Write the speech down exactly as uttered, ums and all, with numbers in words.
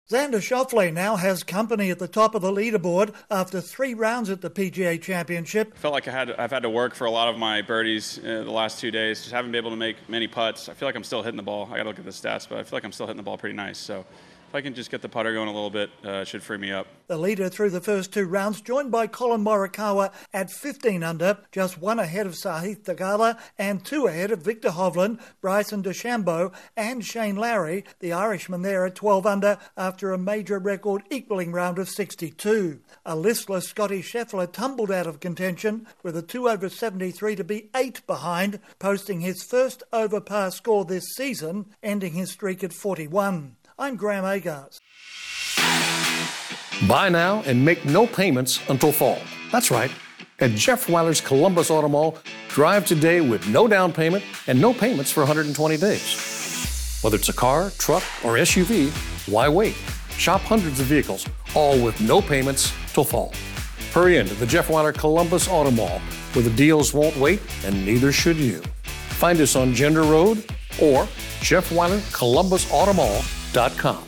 Xander Schauffele now has company at the top of the leaderboard after three rounds at the P G A Championship. I felt like I had, I've had to work for a lot of my birdies uh, the last two days. Just haven't been able to make many putts. I feel like I'm still hitting the ball. I got to look at the stats, but I feel like I'm still hitting the ball pretty nice. So if I can just get the putter going a little bit, uh, it should free me up. The leader through the first two rounds, joined by Colin Morikawa at fifteen under, just one ahead of Sahith Theegala and two ahead of Victor Hovland, Bryson DeChambeau and Shane Lowry, the Irishman there at twelve under after a major record equalling round of sixty-two. A listless Scotty Scheffler tumbled out of contention with a two over seventy-three to be eight behind, posting his first over par score this season, ending his streak at forty-one. I'm Graham Agars. Buy now and make no payments until fall. That's right. At Jeff Weiler's Columbus Auto Mall, drive today with no down payment and no payments for one hundred twenty days. Whether it's a car, truck, or S U V, why wait? Shop hundreds of vehicles, all with no payments till fall. Hurry into the Jeff Weiler Columbus Auto Mall, where the deals won't wait and neither should you. Find us on Gender Road or Jeff Weiler Columbus Auto Mall dot com.